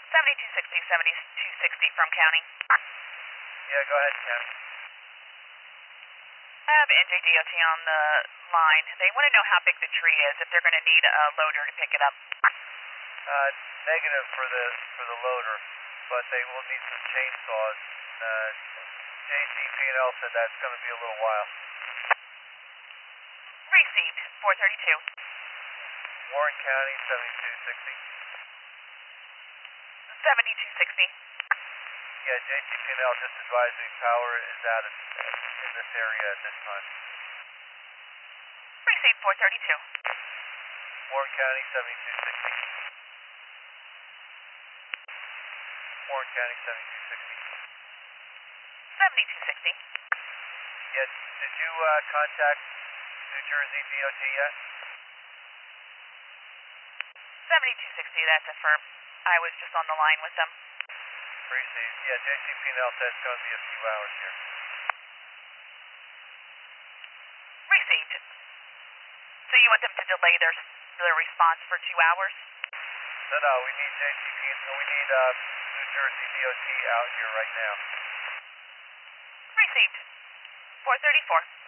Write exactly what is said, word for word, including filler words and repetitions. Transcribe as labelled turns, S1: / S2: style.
S1: seventy-two sixty, seventy-two sixty from county.
S2: Yeah, go ahead, County.
S1: I have N J D O T on the line. They want to know how big the tree is, if they're going to need a loader to pick it up.
S2: Uh, negative for the for the loader, but they will need some chainsaws. Uh, J C P and L said that's going to be a little while.
S1: Received, four thirty-two.
S2: Warren County, seventy-two sixty.
S1: seventy-two sixty.
S2: Yeah, J C P and L just advised me power is out of, in this area at this time.
S1: Received, four thirty-two.
S2: Warren County, seventy-two sixty. Warren County, seventy-two sixty.
S1: seventy-two sixty.
S2: Yeah, did you uh, contact New Jersey D O T yet?
S1: seventy-two sixty, that's a firm. I was just on the line with them.
S2: Received. Yeah, J C P and L said it's going to be a few hours here.
S1: Received. So you want them to delay their their response for two hours?
S2: No, no, we need J C P, we need uh, New Jersey D O T out here right now.
S1: Received. four thirty-four.